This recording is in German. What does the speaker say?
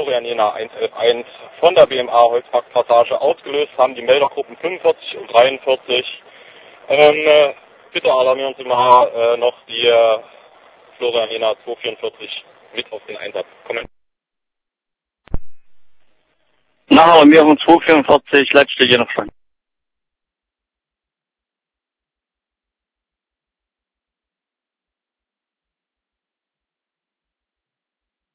Florian-Jena 111 von der BMA Holzmarktpassage ausgelöst haben, die Meldergruppen 45 und 43. Bitte alarmieren Sie mal noch die Florian-Jena 244 mit auf den Einsatz. Kommen. Nach Alarmierung 244, letzte Jena.